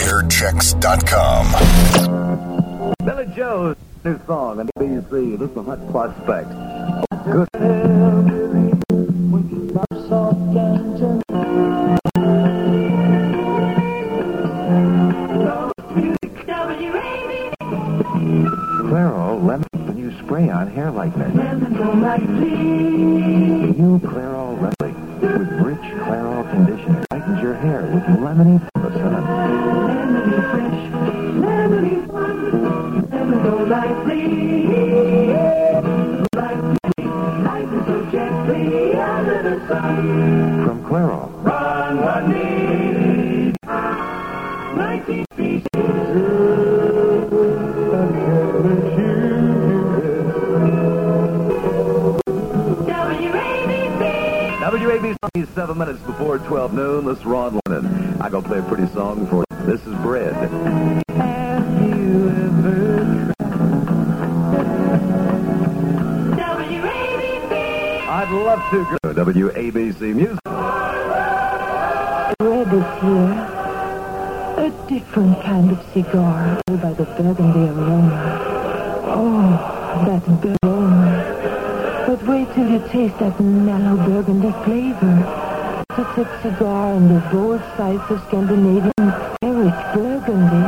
TaylorChecks.com. Billy Joe's new song on ABC. This is a hot prospect. Good. Clairol Lemon, the new spray-on hair lightener. New Clairol Lemon with rich Clairol conditioner lightens your hair with lemony from the sun. Lemony fresh, lemony fun, lemon so lightly, lightly so gently under the sun. From Clairol. Run, honey, 19 pieces. WABC, 7 minutes before 12 noon. This is Ron Lennon. I'm going to play a pretty song for you. This is Bread. Have you ever WABC? I'd love to go to WABC Music. Bread is here. A different kind of cigar by the burgundy aroma. Oh, that aroma. But wait till you taste that mellow burgundy flavor. It's a cigar in the bold size of Scandinavian Eric Burgundy.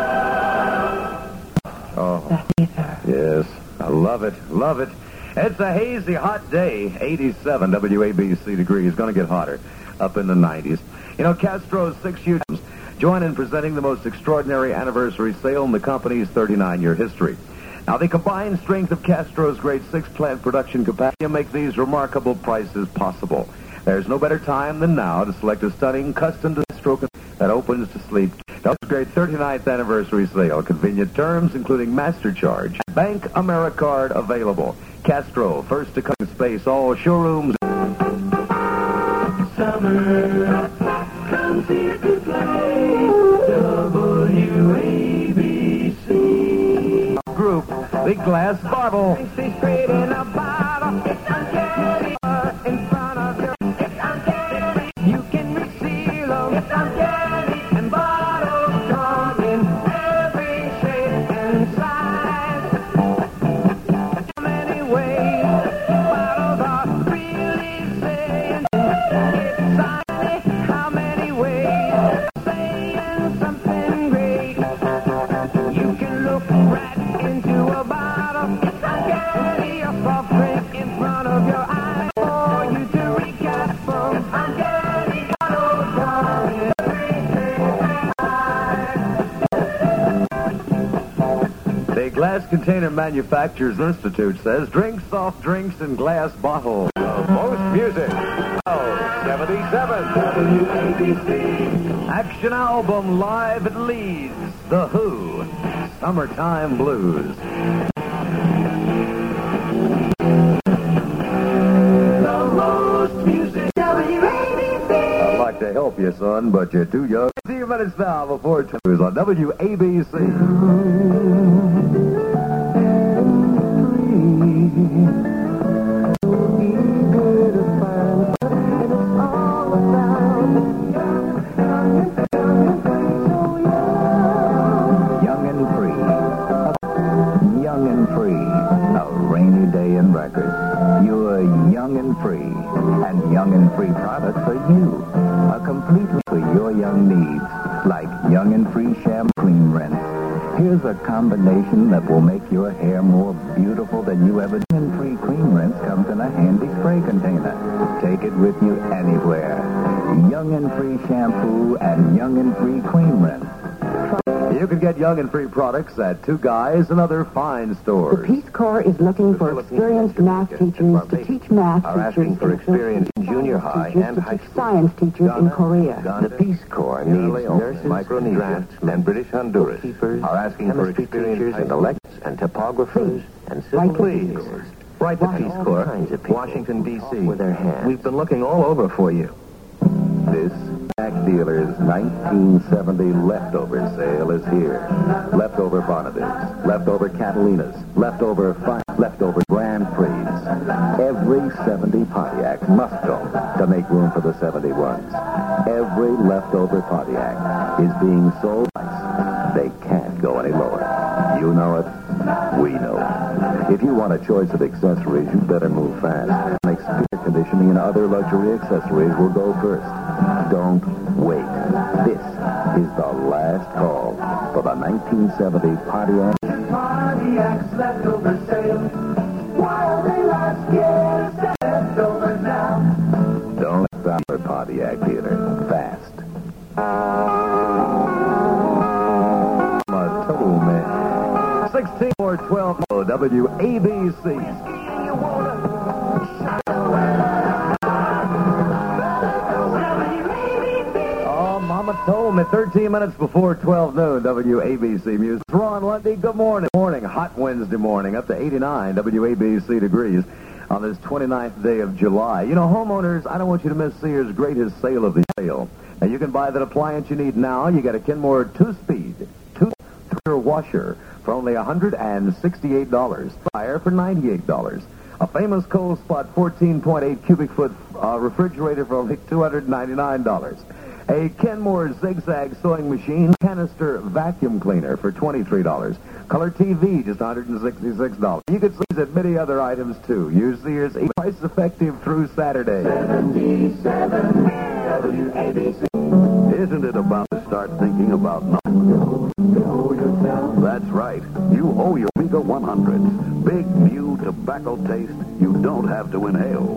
Oh, that flavor. Yes, I love it, love it. It's a hazy, hot day. 87 WABC degrees. Going to get hotter. Up in the 90s. You know, Castro's 6 years join in presenting the most extraordinary anniversary sale in the company's 39-year history. Now, the combined strength of Castro's great 6-plant production capacity make these remarkable prices possible. There's no better time than now to select a stunning custom stroke that opens to sleep. That's a great 39th anniversary sale. Convenient terms, including Master Charge. Bank AmeriCard available. Castro, first to come in space, all showrooms. Summer comes here to play. WABC. Group, the glass bottle. She's straight in a bottle. It's uncanny. In front of you. It's uncanny. You can reseal them. It's uncanny. And bottles come in every shape and size. So many ways. Bottles are really saying it's sunny. How many ways? Saying something great. You can look right into a bottle. It's uncanny, a soft drink in front of your eyes. For you to recap from uncanny bottles come in every shape and size. The Glass Container Manufacturers Institute says drink soft drinks in glass bottles. Most music. 77. WABC. Action album live at Leeds. The Who. Summertime Blues. The most music. WABC. I'd like to help you, son, but you're too young. 10 minutes now before 2 is on WABC. Free products for you. A complete for your young needs, like Young and Free Shampoo Clean Rinse. Here's a combination that will make your hair more beautiful than you ever did. Young and Free Clean Rinse comes in a handy spray container. Take it with you anywhere. Young and Free Shampoo and Young and Free Clean Rinse. You can get Young and Free products at Two Guys and other fine stores. The Peace Corps is looking for experienced math teachers to teach math are asking for experienced junior high and high school science teachers in Korea. The Peace Corps needs nurses, Micronesia, and British Honduras. Are asking for experienced in elects and topographers and civil please. Write the Peace Corps, Washington, D.C. With their hands. We've been looking all over for you. This Mac Dealer's 1970 leftover sale is here. Leftover Barnabies, leftover Catalinas, leftover Grand Prix. Every 70 Pontiac must go to make room for the 71s. every leftover Pontiac is being sold. They can't go any lower. You know it. We know it. If you want a choice of accessories, you better move fast. Exterior conditioning and other luxury accessories will go first. Don't wait. This is the last call for the 1970 Pontiac. Pontiac's leftover sale. While they last, get leftovers now. Don't stop for Pontiac Theater. Fast. Total man. 16 or 12 WABC. Oh, Mama told me 13 minutes before 12 noon, WABC Music. Ron Lundy, good morning. Hot Wednesday morning, up to 89 WABC degrees on this 29th day of July. You know, homeowners, I don't want you to miss Sears' greatest sale of the sale. Now, you can buy that appliance you need now. You get a Kenmore 2-speed, 2-through washer for only $168. Fire for $98. A famous Cold Spot 14.8 cubic foot refrigerator for only $299. A Kenmore zigzag sewing machine canister vacuum cleaner for $23. Color TV, just $166. You can see at many other items, too. Use Sears. Price effective through Saturday. 77 WABC. Isn't it about to start thinking about nothing? That's right. You owe your Omega 100s. Big, new tobacco taste you don't have to inhale.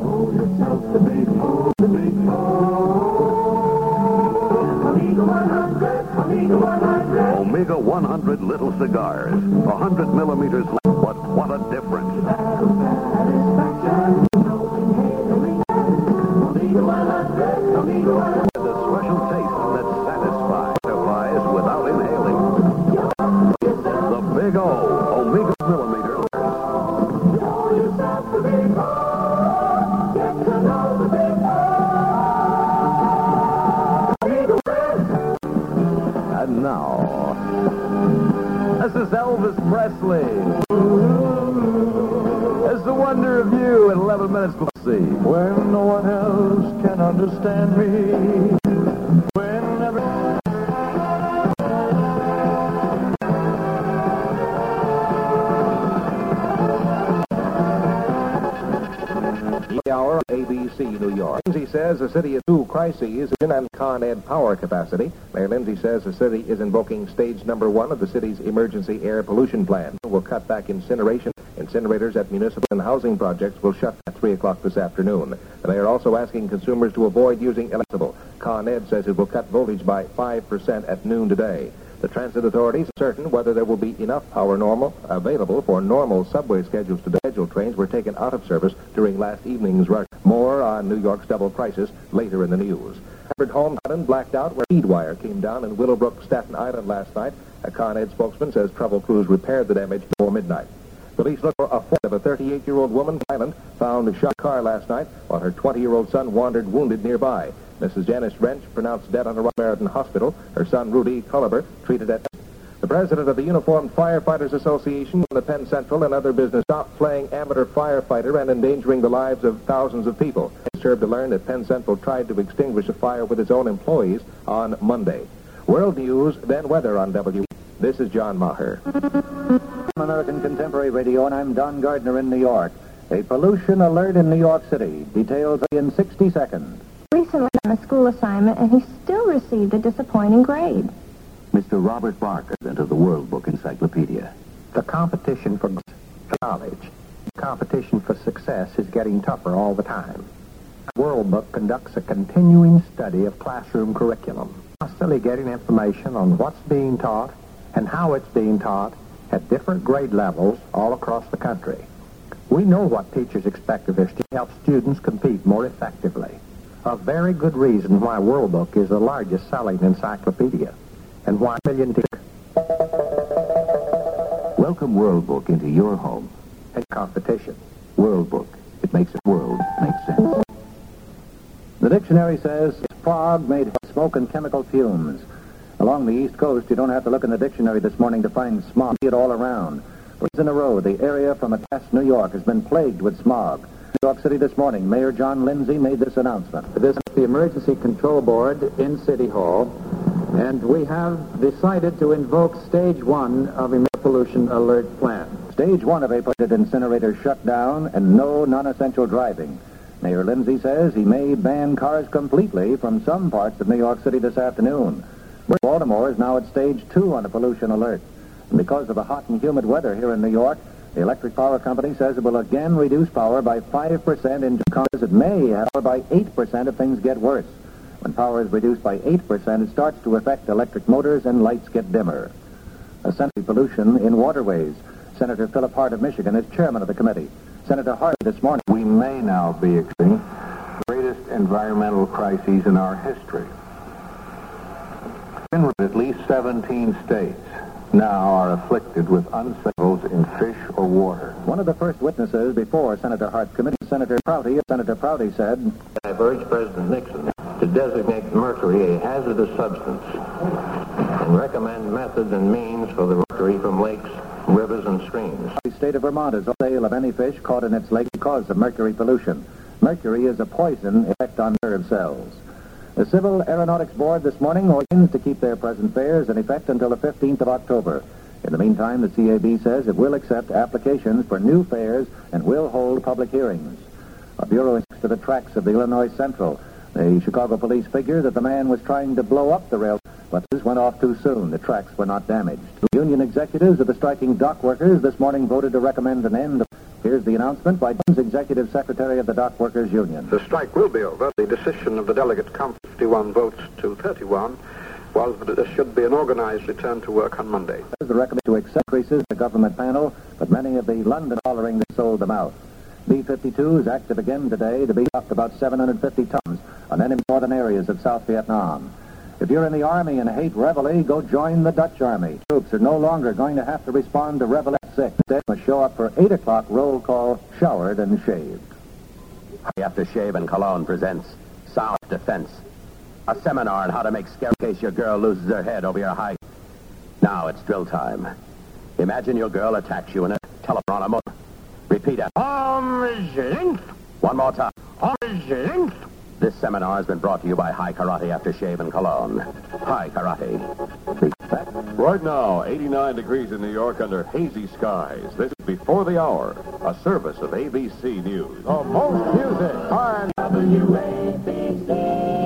Omega 100 little cigars. 100 millimeters less, but what a difference. The special taste that satisfies without inhaling. The Big O Omega millimeter. And now, this is Elvis Presley. It's the wonder of you at 11 minutes to see. When no one else can understand me. Hour ABC New York. Lindsay says the city is two crises and Con Ed power capacity. Mayor Lindsay says the city is invoking stage number 1 of the city's emergency air pollution plan. Will cut back incineration. Incinerators at municipal and housing projects will shut at 3 o'clock this afternoon. The mayor also asking consumers to avoid using electricity. Con Ed says it will cut voltage by 5% at noon today. The transit authorities are certain whether there will be enough power available for normal subway schedules today. Scheduled trains were taken out of service during last evening's rush. More on New York's double prices later in the news. Harvard Home blacked out where speed wire came down in Willowbrook, Staten Island last night. A Con Ed spokesman says trouble crews repaired the damage before midnight. Police look for a flight of a 38-year-old woman from Island found a shot car last night while her 20-year-old son wandered wounded nearby. Mrs. Janice Wrench pronounced dead on the Meriton Hospital. Her son, Rudy Culliver, treated at... The president of the Uniformed Firefighters Association, the Penn Central and other business, stopped playing amateur firefighter and endangering the lives of thousands of people. It served to learn that Penn Central tried to extinguish a fire with its own employees on Monday. World news, then weather on W. This is John Maher. American Contemporary Radio, and I'm Don Gardner in New York. A pollution alert in New York City. Details in 60 seconds. Recently on a school assignment, and he still received a disappointing grade. Mr. Robert Barker into the World Book Encyclopedia. The competition for knowledge, competition for success is getting tougher all the time. World Book conducts a continuing study of classroom curriculum, constantly getting information on what's being taught and how it's being taught at different grade levels all across the country. We know what teachers expect of their students to help students compete more effectively. A very good reason why World Book is the largest selling encyclopedia and why million teachers Welcome World Book into your home. and competition. World Book. It makes the world make sense. The dictionary says fog made by smoke and chemical fumes. Along the East Coast, you don't have to look in the dictionary this morning to find smog. See it all around. For years in a row, the area from New York has been plagued with smog. New York City this morning, Mayor John Lindsay made this announcement. This is the Emergency Control Board in City Hall, and we have decided to invoke Stage 1 of a pollution alert plan. Stage 1 of a projected incinerator shut down and no non-essential driving. Mayor Lindsay says he may ban cars completely from some parts of New York City this afternoon. Baltimore is now at Stage 2 on a pollution alert. And because of the hot and humid weather here in New York, the electric power company says it will again reduce power by 5% in cars. It may have power by 8% if things get worse. When power is reduced by 8%, it starts to affect electric motors and lights get dimmer. Essentially pollution in waterways. Senator Philip Hart of Michigan is chairman of the committee. Senator Hart this morning. We may now be experiencing the greatest environmental crises in our history. At least 17 states now are afflicted with unsettles in fish or water. One of the first witnesses before Senator Hart's committee, Senator Prouty. Senator Prouty said, I've urged President Nixon to designate mercury a hazardous substance and recommend methods and means for the mercury from lakes, rivers, and streams. The state of Vermont is on sale of any fish caught in its lake because of mercury pollution. Mercury is a poison effect on nerve cells. The Civil Aeronautics Board this morning intends to keep their present fares in effect until the 15th of October. In the meantime, the CAB says it will accept applications for new fares and will hold public hearings. A bureau is to the tracks of the Illinois Central. The Chicago police figure that the man was trying to blow up the rail, but this went off too soon. The tracks were not damaged. The union executives of the striking dock workers this morning voted to recommend an end. Here's the announcement by Jones, Executive Secretary of the Dock Workers Union. The strike will be over. The decision of the delegate comes 51 votes to 31, while there should be an organized return to work on Monday. The recommend to accept increases the government panel, but many of the London following they sold them out. B-52 is active again today to be up about 750 tons on enemy northern areas of South Vietnam. If you're in the Army and hate reveille, go join the Dutch Army. Troops are no longer going to have to respond to reveille at 6. They must show up for 8 o'clock roll call, showered and shaved. Aftershave and Cologne presents South Defense, a seminar on how to make scare in case your girl loses her head over your height. Now it's drill time. Imagine your girl attacks you in a telephone on a motor. Repeat it. One more time. This seminar has been brought to you by High Karate Aftershave and Cologne. High Karate. Right now, 89 degrees in New York under hazy skies. This is Before the Hour, a service of ABC News. The most music on WABC.